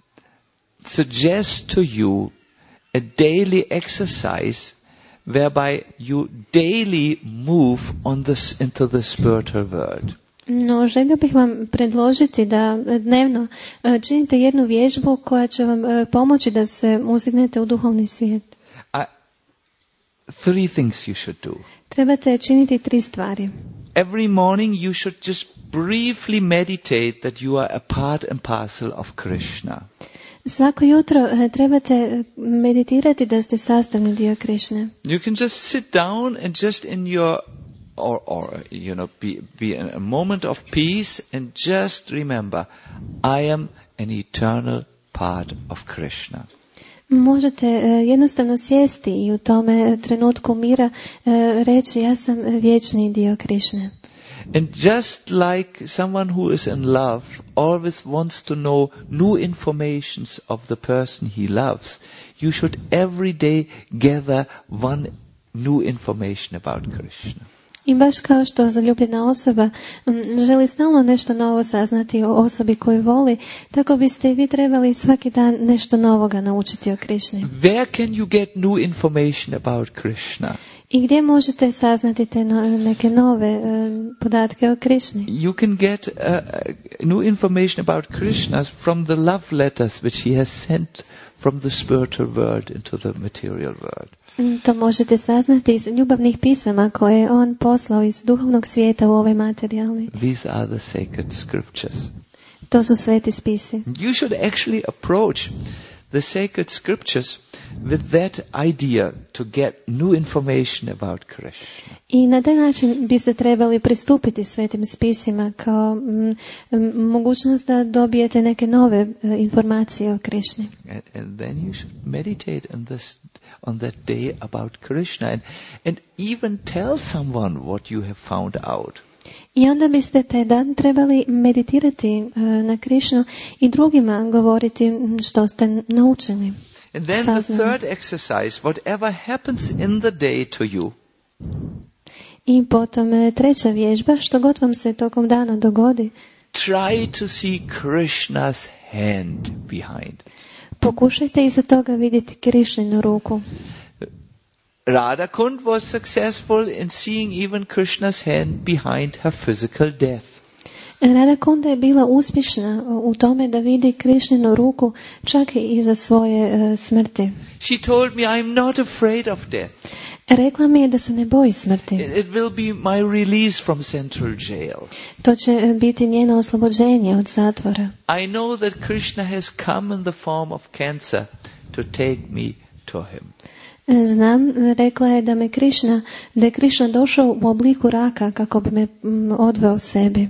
suggest to you a daily exercise whereby you daily move on this into the spiritual world. No, želio bih vam predložiti da dnevno činite jednu vježbu koja će vam pomoći da se uzignete u duhovni svijet. Uh, three things you should do. Trebate činiti tri stvari. Every morning you should just briefly meditate that you are a part and parcel of Krishna. Svako jutro trebate meditirati da ste sastavni dio Krišne. You can just sit down and just in your or or you know be be in a moment of peace and just remember I am an eternal part of Krishna. Možete jednostavno sjesti i u tome trenutku mira reći ja sam vječni dio Krišne. And just like someone who is in love always wants to know new informations of the person he loves, you should every day gather one new information about Krishna. I baš kao što zaljubljena osoba želi stalno nešto novo saznati o osobi koju voli, tako biste i vi trebali svaki dan nešto novoga naučiti o Krišni. Where can you get new information about Krishna? I gdje možete saznati te no, neke nove uh, podatke o Krišni? You can get uh, new information about Krishna from the love letters which he has sent from the spiritual world into the material world. To možete saznati iz ljubavnih pisama koje je on poslao iz duhovnog svijeta u ovaj materijalni. These are the sacred scriptures. To su sveti spisi. You should actually approach the sacred scriptures with that idea to get new information about Krishna. I na taj način biste trebali pristupiti svetim spisima kao m, m, mogućnost da dobijete neke nove uh, informacije o Krišni. And, and then you should meditate on this on that day about Krishna and, and even tell someone what you have found out. I onda biste taj dan trebali meditirati uh, na Krišnu i drugima govoriti što ste naučili. And then the third exercise, whatever happens in the day to you. I potom treća vježba, što god vam se tokom dana dogodi. Try to see Krishna's hand behind it. Pokušajte iza toga vidjeti Krišninu ruku. Radha Kund was successful in seeing even Krishna's hand behind her physical death. Radha Kunda je bila uspješna u tome da vidi Krišninu ruku čak i iza svoje uh, smrti. She told me I'm not afraid of death. Rekla mi je da se ne boji smrti. It will be my release from central jail. To će biti njeno oslobođenje od zatvora. I know that Krishna has come in the form of cancer to take me to him. Znam, rekla je da me Krišna, da je Krišna došao u obliku raka kako bi me m, odveo sebi.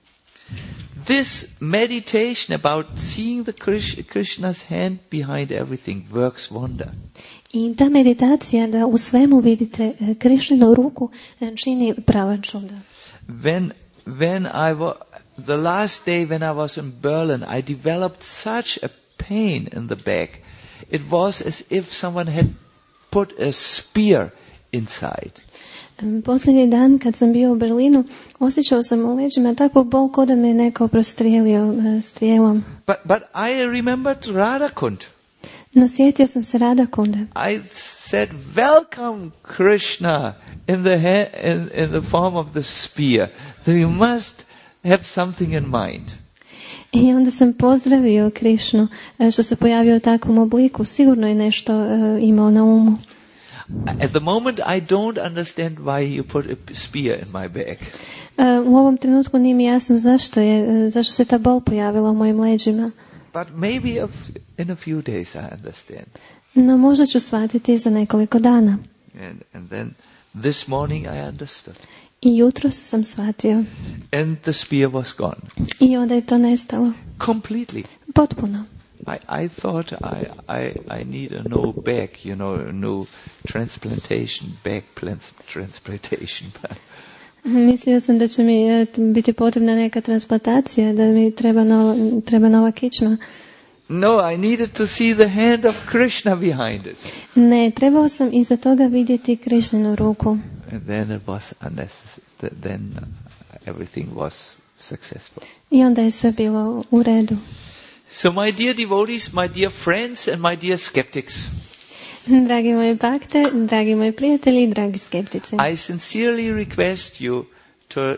This meditation about seeing the Krishna's hand behind everything works wonder. I ta meditacija da u svemu vidite Krišninu ruku čini prava čuda. when when I was the last day when I was in Berlin, I developed such a pain in the back. It was as if someone had put a spear inside. Posljednji dan kad sam bio u Berlinu, osjećao sam u leđima takvu bol kao da me neko prostrijelio strijelom. But but I remembered Radhakund. No sjetio sam se Radhakunde. I said, "Welcome, Krishna, in the ha- in, in the form of the spear. So you must have something in mind." I onda sam pozdravio Krišnu što se pojavio u takvom obliku. Sigurno je nešto uh, imao na umu. At the moment, I don't understand why you put a spear in my back. Uh, u ovom trenutku nije mi jasno zašto je, uh, zašto se ta bol pojavila u mojim leđima. But maybe of, in a few days I understand. No možda ću shvatiti za nekoliko dana. And, and then this morning I understood. I jutros sam shvatio. And the spear was gone. I onda je to nestalo. Completely. Potpuno. I, I thought I, I, I need a new back, you know, a new transplantation, back plans, transplantation. Mislio sam da će mi biti potrebna neka transplantacija, da mi treba, nova, treba nova kičma. No, I needed to see the hand of Krishna behind it. Ne, trebao sam iza toga vidjeti Krišninu ruku. And then it was unnecessary. Then everything was successful. I onda je sve bilo u redu. So my dear devotees, my dear friends and my dear skeptics. Dragi moji bakte, dragi moji prijatelji i dragi skeptici. I sincerely request you to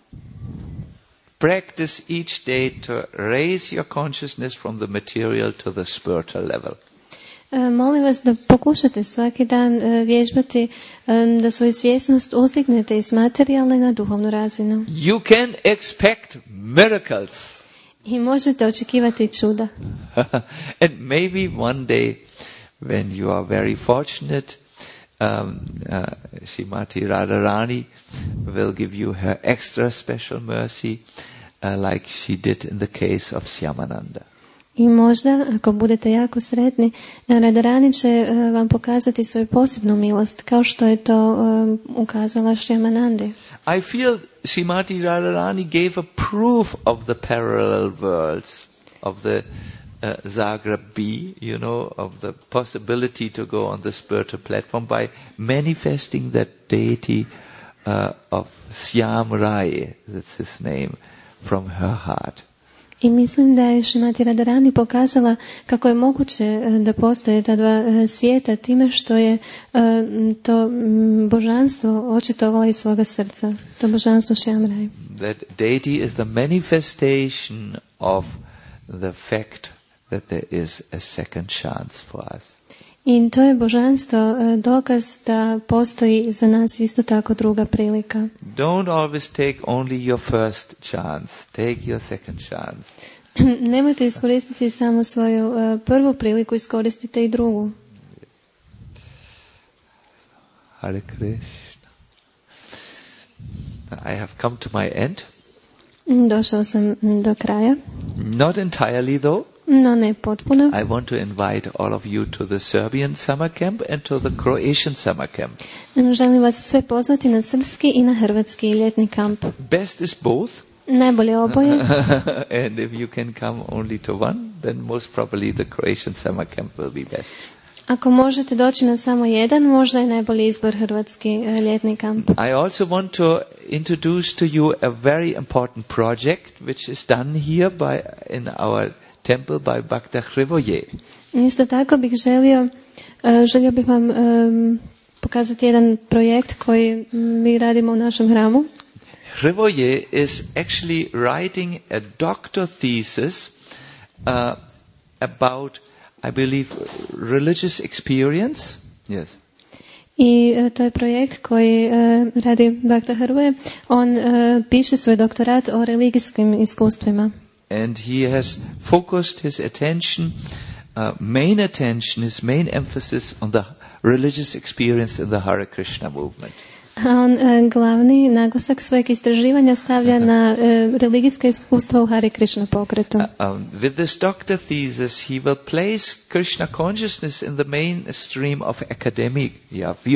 practice each day to raise your consciousness from the material to the spiritual level. Molim vas da pokušate svaki dan vježbati da svoju svjesnost uzdignete iz materijalne na duhovnu razinu. You can expect miracles. I možete očekivati čuda. And maybe one day when you are very fortunate, um, uh, Srimati Radharani will give you her extra special mercy, uh, like she did in the case of Shyamananda. I možda, ako budete jako sretni, Radharani će uh, vam pokazati svoju posebnu milost, kao što je to uh, ukazala Shyamanandi. I feel Srimati Radharani gave a proof of the parallel worlds, of the uh, Zagreb B, you know, of the possibility to go on the spiritual platform by manifesting that deity uh, of Shyam Rai, that's his name, from her heart. I mislim da je Srimati Radharani pokazala kako je moguće da postoje ta dva svijeta time što je to božanstvo očitovala iz svoga srca. To božanstvo Shyam Rai. That deity is the manifestation of the fact that there is a second chance for us. I to je božanstvo dokaz da postoji za nas isto tako druga prilika. Don't always take only your first chance. Take your second chance. Nemojte iskoristiti samo svoju uh, prvu priliku, iskoristite i drugu. Hare Krishna. I have come to my end. Došao sam do kraja. Not entirely though. No, ne potpuno. I want to invite all of you to the Serbian summer camp and to the Croatian summer camp. Želim vas sve pozvati na srpski i na hrvatski ljetni kamp. Best is both. Najbolje oboje. And if you can come only to one, then most probably the Croatian summer camp will be best. Ako možete doći na samo jedan, možda je najbolji izbor hrvatski ljetni kamp. I also want to introduce to you a very important project which is done here by in our temple by Bhakta Hrivoje. Isto tako bih želio, želio bih vam um, pokazati jedan projekt koji mi radimo u našem hramu. Hrivoje is actually writing a doctor thesis uh, about, I believe, religious experience. Yes. I uh, to je projekt koji uh, radi Bhakta Hrivoje. On uh, piše svoj doktorat o religijskim iskustvima. And he has focused his attention, uh, main attention, his main emphasis on the religious experience in the Hare Krishna movement. On uh, glavni naglasak svojeg istraživanja stavlja na uh, religijska iskustva u Hare Krishna pokretu. Uh, um, with this doctor thesis, he will place Krishna consciousness in the mainstream of academia, we hope,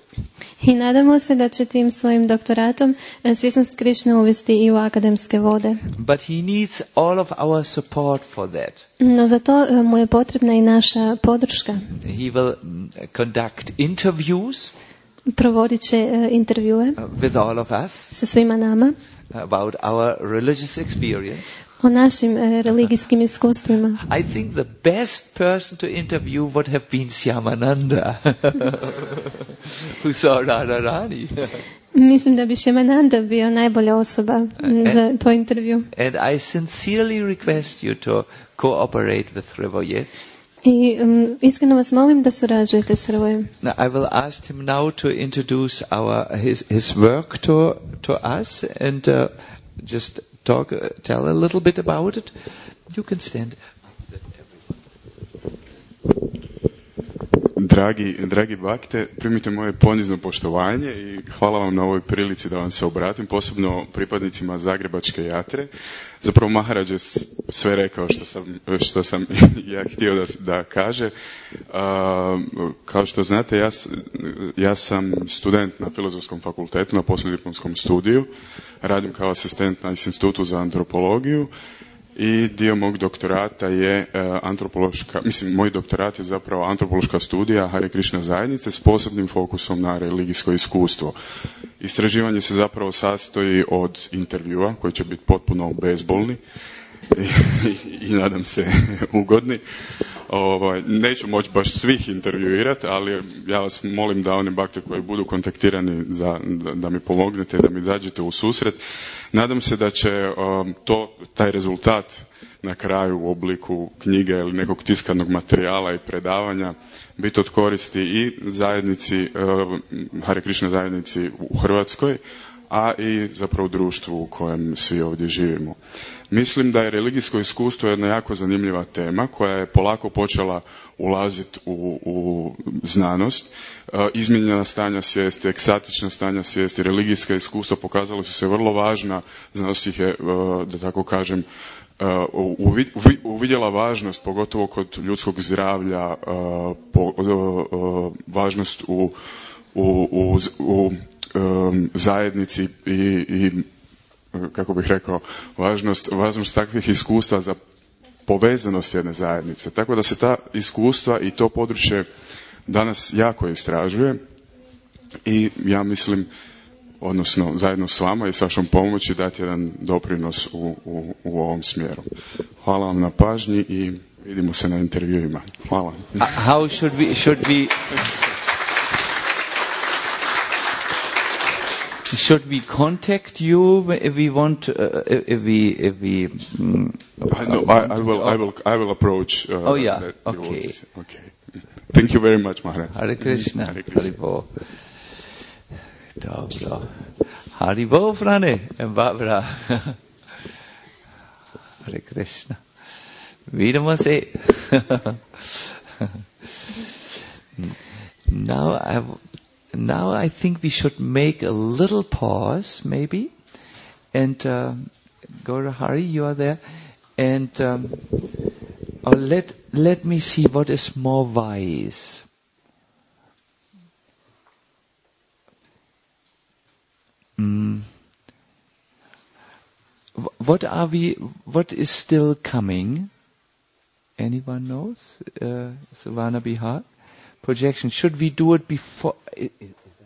I nadamo se da će tim svojim doktoratom svjesnost Krišne uvesti i u akademske vode. But he needs all of our support for that. No za to mu je potrebna i naša podrška. He will conduct interviews. Provodit će intervjue with all of us sa svima nama about our religious experience. O našim e, religijskim iskustvima. I think the best person to interview would have been Shyamananda, who saw Radharani. Mislim da bi Shyamananda bio najbolja osoba and, za to intervju. And I sincerely request you to cooperate with Hrvoje. I um, iskreno vas molim da surađujete s Hrvojem. Now I will ask him now to introduce our his his work to to us and uh, just talk, uh, tell a little bit about it. You can stand. Dragi, dragi bakte, primite moje ponizno poštovanje i hvala vam na ovoj prilici da vam se obratim, posebno pripadnicima Zagrebačke jatre. Zapravo Maharaj je sve rekao što sam, što sam ja htio da, da kaže. Uh, kao što znate, ja, ja sam student na Filozofskom fakultetu, na poslijediplomskom studiju. Radim kao asistent na Institutu za antropologiju. I dio mog doktorata je uh, antropološka, mislim, moj doktorat je zapravo antropološka studija Hare Krishna zajednice s posebnim fokusom na religijsko iskustvo. Istraživanje se zapravo sastoji od intervjua koji će biti potpuno bezbolni i, i, i nadam se ugodni. Ovaj, neću moći baš svih intervjuirati, ali ja vas molim da oni bakte koji budu kontaktirani za, da, da mi pomognete, da mi zađete u susret. Nadam se da će um, to, taj rezultat na kraju u obliku knjige ili nekog tiskanog materijala i predavanja biti od koristi i zajednici, uh, Hare Krishna zajednici u Hrvatskoj, a i zapravo društvu u kojem svi ovdje živimo. Mislim da je religijsko iskustvo jedna jako zanimljiva tema koja je polako počela ulaziti u, u znanost. E, izmijenjena stanja svijesti, eksatična stanja svijesti, religijska iskustva pokazala su se vrlo važna. Znanost ih je, e, da tako kažem, e, uvidjela važnost, pogotovo kod ljudskog zdravlja, e, po, e, e, važnost u, u, u, u Um, zajednici i, i kako bih rekao važnost, važnost takvih iskustva za povezanost jedne zajednice. Tako da se ta iskustva i to područje danas jako istražuje i ja mislim, odnosno zajedno s vama i s vašom pomoći dati jedan doprinos u, u, u ovom smjeru. Hvala vam na pažnji i vidimo se na intervjuima. Hvala. Uh, how should we, should we... Should we contact you if we want? Uh, if we, if we. Um, I, no, I, I will. I will. I will approach. Uh, oh yeah. That, okay. Okay. Thank you very much, Maharaj. Hare Krishna. Hare Krishna. Haribo. Dobro. Haribo, Frane and Barbara. Hare Krishna. Vidimo se. Now I. Now I think we should make a little pause, maybe, and uh, Gaura Hari, you are there, and um, or let let me see what is more wise. Mm. What are we? What is still coming? Anyone knows? Uh, Savannah Bihar. Projection. Should we do it before? Is, is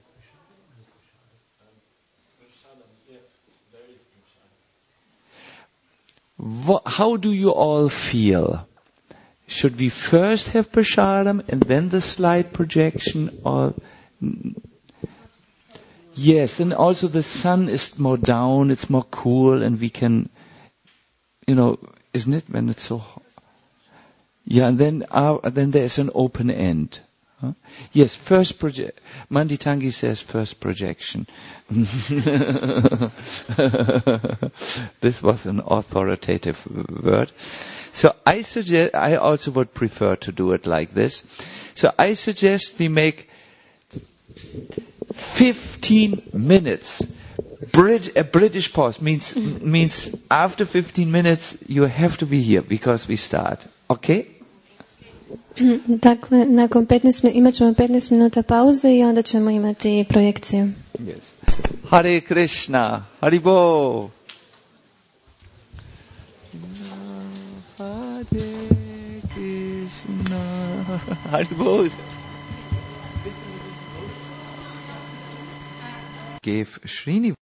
that how do you all feel? Should we first have Prashadam and then the slide projection, or yes? And also the sun is more down; it's more cool, and we can, you know, isn't it when it's so hot? Yeah, and then uh, then there's an open end. Huh? Yes, first project. Manditangi says first projection. This was an authoritative word. So I suggest, I also would prefer to do it like this. So I suggest we make fifteen minutes. Brit- a British pause means, means after fifteen minutes you have to be here because we start. Okay? Dakle, nakon petnaest, imat ćemo petnaest minuta pauze i onda ćemo imati projekciju. Yes. Hare Krishna, Haribo. Hare Krishna, Haribo. Gave Srini